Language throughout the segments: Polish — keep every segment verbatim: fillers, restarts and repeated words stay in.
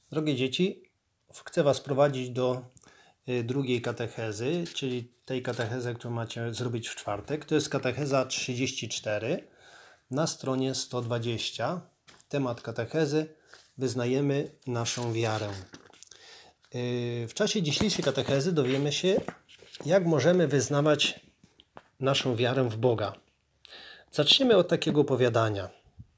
Drogie dzieci, chcę Was prowadzić do y, drugiej katechezy, czyli tej katechezy, którą macie zrobić w czwartek. To jest katecheza trzydzieści cztery na stronie sto dwadzieścia. Temat katechezy: wyznajemy naszą wiarę. Y, W czasie dzisiejszej katechezy dowiemy się, jak możemy wyznawać naszą wiarę w Boga. Zaczniemy od takiego opowiadania.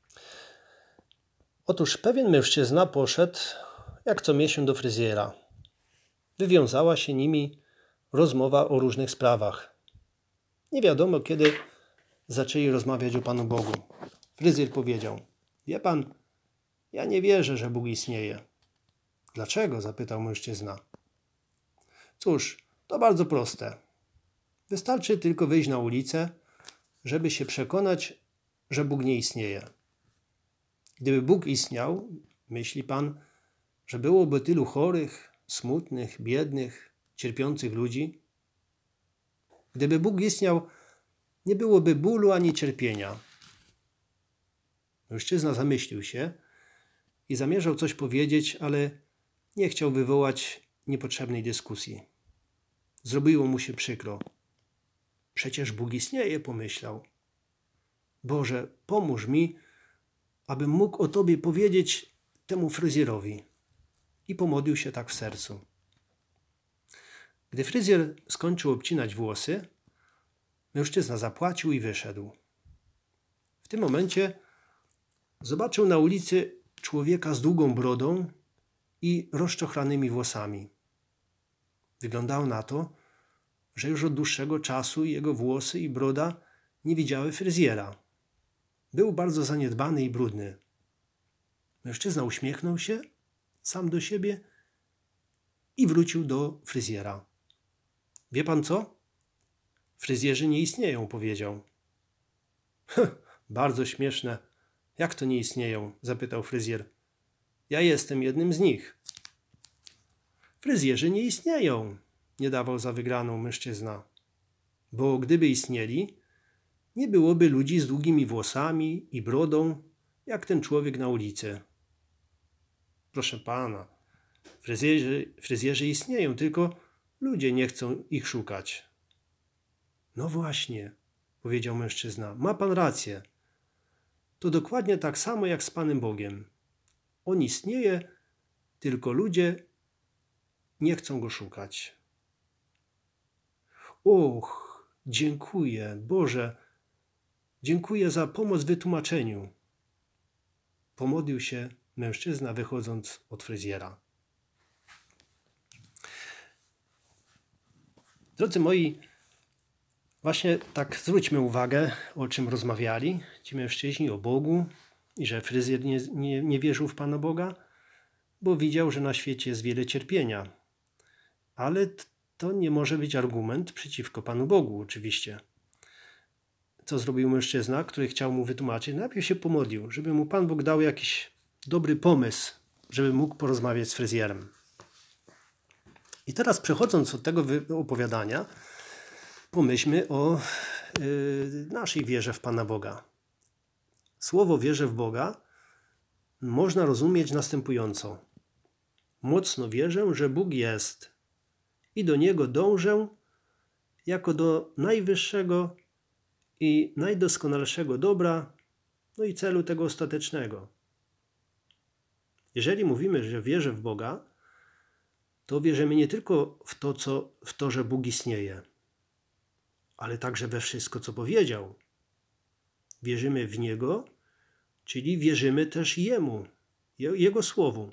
Otóż pewien mężczyzna poszedł jak co miesiąc do fryzjera. Wywiązała się nimi rozmowa o różnych sprawach. Nie wiadomo, kiedy zaczęli rozmawiać o Panu Bogu. Fryzjer powiedział: wie pan, ja nie wierzę, że Bóg istnieje. Dlaczego? Zapytał mężczyzna. Cóż, to bardzo proste. Wystarczy tylko wyjść na ulicę, żeby się przekonać, że Bóg nie istnieje. Gdyby Bóg istniał, myśli pan, że byłoby tylu chorych, smutnych, biednych, cierpiących ludzi? Gdyby Bóg istniał, nie byłoby bólu ani cierpienia. Mężczyzna zamyślił się i zamierzał coś powiedzieć, ale nie chciał wywołać niepotrzebnej dyskusji. Zrobiło mu się przykro. Przecież Bóg istnieje, pomyślał. Boże, pomóż mi, abym mógł o Tobie powiedzieć temu fryzjerowi. I pomodlił się tak w sercu. Gdy fryzjer skończył obcinać włosy, mężczyzna zapłacił i wyszedł. W tym momencie zobaczył na ulicy człowieka z długą brodą i rozczochranymi włosami. Wyglądało na to, że już od dłuższego czasu jego włosy i broda nie widziały fryzjera. Był bardzo zaniedbany i brudny. Mężczyzna uśmiechnął się sam do siebie i wrócił do fryzjera. Wie pan co? Fryzjerzy nie istnieją, powiedział. Bardzo śmieszne. Jak to nie istnieją? Zapytał fryzjer. Ja jestem jednym z nich. Fryzjerzy nie istnieją, nie dawał za wygraną mężczyzna. Bo gdyby istnieli, nie byłoby ludzi z długimi włosami i brodą, jak ten człowiek na ulicy. Proszę pana, fryzjerzy, fryzjerzy istnieją, tylko ludzie nie chcą ich szukać. No właśnie, powiedział mężczyzna, ma pan rację. To dokładnie tak samo jak z Panem Bogiem. On istnieje, tylko ludzie nie chcą go szukać. Och, dziękuję, Boże, dziękuję za pomoc w wytłumaczeniu. Pomodlił się mężczyzna, wychodząc od fryzjera. Drodzy moi, właśnie tak zwróćmy uwagę, o czym rozmawiali ci mężczyźni, o Bogu i że fryzjer nie, nie, nie wierzył w Pana Boga, bo widział, że na świecie jest wiele cierpienia. Ale to nie może być argument przeciwko Panu Bogu, oczywiście. Co zrobił mężczyzna, który chciał mu wytłumaczyć? Najpierw się pomodlił, żeby mu Pan Bóg dał jakiś dobry pomysł, żeby mógł porozmawiać z fryzjerem. I teraz przechodząc od tego opowiadania, pomyślmy o yy, naszej wierze w Pana Boga. Słowo wierzę w Boga można rozumieć następująco. Mocno wierzę, że Bóg jest i do Niego dążę jako do najwyższego i najdoskonalszego dobra, no i celu tego ostatecznego. Jeżeli mówimy, że wierzę w Boga, to wierzymy nie tylko w to, co, w to, że Bóg istnieje, ale także we wszystko, co powiedział. Wierzymy w Niego, czyli wierzymy też Jemu, Jego Słowu.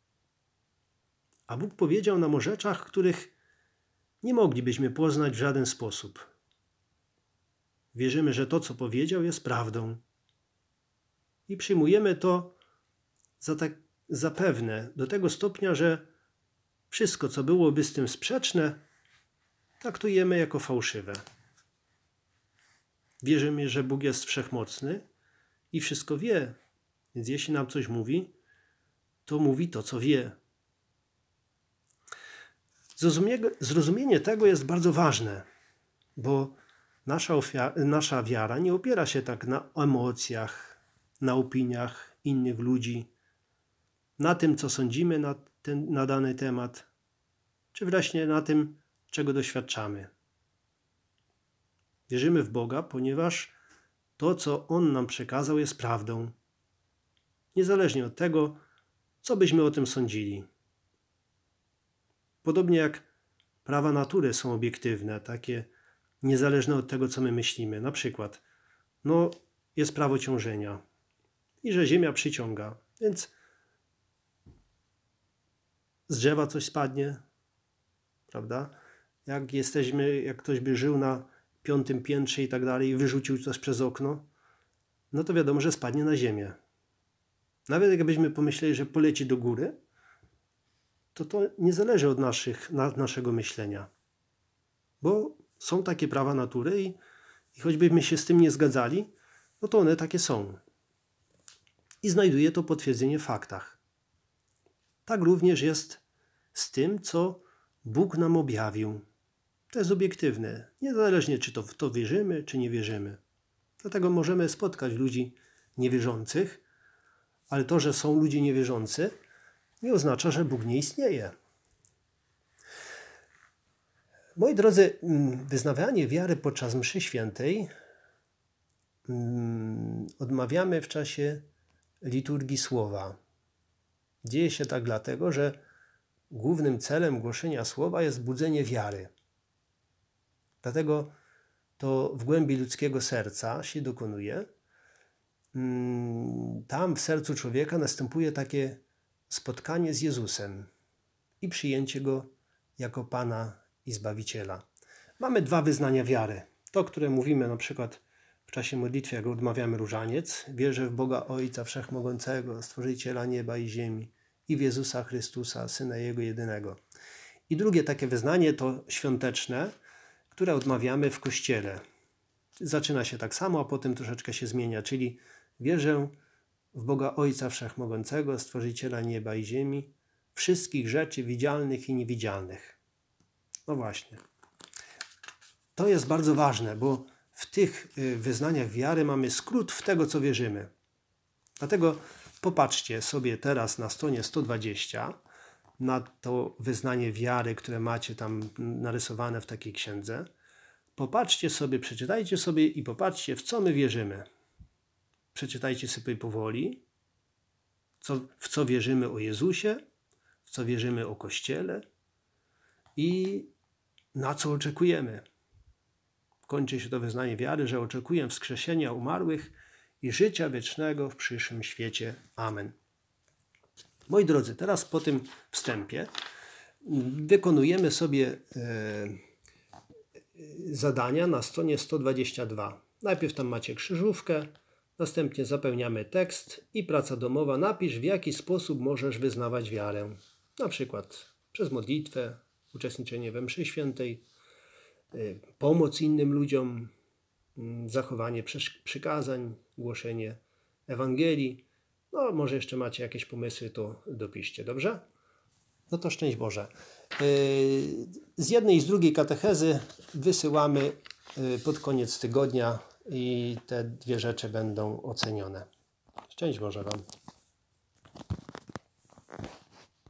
A Bóg powiedział nam o rzeczach, których nie moglibyśmy poznać w żaden sposób. Wierzymy, że to, co powiedział, jest prawdą. I przyjmujemy to za, tak, za pewne, do tego stopnia, że wszystko, co byłoby z tym sprzeczne, traktujemy jako fałszywe. Wierzymy, że Bóg jest wszechmocny i wszystko wie. Więc jeśli nam coś mówi, to mówi to, co wie. Zrozumienie, zrozumienie tego jest bardzo ważne, bo nasza, ofiar, nasza wiara nie opiera się tak na emocjach, na opiniach innych ludzi, na tym, co sądzimy na, ten, na dany temat, czy wreszcie na tym, czego doświadczamy. Wierzymy w Boga, ponieważ to, co On nam przekazał, jest prawdą. Niezależnie od tego, co byśmy o tym sądzili. Podobnie jak prawa natury są obiektywne, takie niezależne od tego, co my myślimy. Na przykład, no, jest prawo ciążenia i że Ziemia przyciąga, więc z drzewa coś spadnie, prawda? Jak jesteśmy, jak ktoś by żył na piątym piętrze i tak dalej i wyrzucił coś przez okno, no to wiadomo, że spadnie na ziemię. Nawet jakbyśmy pomyśleli, że poleci do góry, to to nie zależy od naszych, na, naszego myślenia. Bo są takie prawa natury i, i choćbyśmy się z tym nie zgadzali, no to one takie są. I znajduje to potwierdzenie w faktach. Tak również jest z tym, co Bóg nam objawił. To jest obiektywne. Niezależnie, czy to w to wierzymy, czy nie wierzymy. Dlatego możemy spotkać ludzi niewierzących, ale to, że są ludzie niewierzący, nie oznacza, że Bóg nie istnieje. Moi drodzy, wyznawanie wiary podczas mszy świętej odmawiamy w czasie liturgii słowa. Dzieje się tak dlatego, że głównym celem głoszenia słowa jest budzenie wiary. Dlatego to w głębi ludzkiego serca się dokonuje. Tam w sercu człowieka następuje takie spotkanie z Jezusem i przyjęcie Go jako Pana i Zbawiciela. Mamy dwa wyznania wiary. To, które mówimy na przykład w czasie modlitwy, jak odmawiamy różaniec. Wierzę w Boga Ojca Wszechmogącego, Stworzyciela nieba i ziemi i w Jezusa Chrystusa, Syna Jego jedynego. I drugie takie wyznanie to świąteczne, które odmawiamy w Kościele. Zaczyna się tak samo, a potem troszeczkę się zmienia, czyli wierzę w Boga Ojca Wszechmogącego, Stworzyciela nieba i ziemi, wszystkich rzeczy widzialnych i niewidzialnych. No właśnie. To jest bardzo ważne, bo w tych wyznaniach wiary mamy skrót w tego, co wierzymy. Dlatego popatrzcie sobie teraz na stronie sto dwadzieścia na to wyznanie wiary, które macie tam narysowane w takiej księdze. Popatrzcie sobie, przeczytajcie sobie i popatrzcie, w co my wierzymy. Przeczytajcie sobie powoli, co, w co wierzymy o Jezusie, w co wierzymy o Kościele i na co oczekujemy. Kończy się to wyznanie wiary, że oczekuję wskrzeszenia umarłych i życia wiecznego w przyszłym świecie. Amen. Moi drodzy, teraz po tym wstępie wykonujemy sobie e, zadania na stronie sto dwadzieścia dwa. Najpierw tam macie krzyżówkę, następnie zapełniamy tekst i praca domowa. Napisz, w jaki sposób możesz wyznawać wiarę. Na przykład przez modlitwę, uczestniczenie we mszy świętej, pomoc innym ludziom, zachowanie przykazań, głoszenie Ewangelii. No, może jeszcze macie jakieś pomysły, to dopiszcie, dobrze? No to szczęść Boże. Z jednej i z drugiej katechezy wysyłamy pod koniec tygodnia i te dwie rzeczy będą ocenione. Szczęść Boże Wam.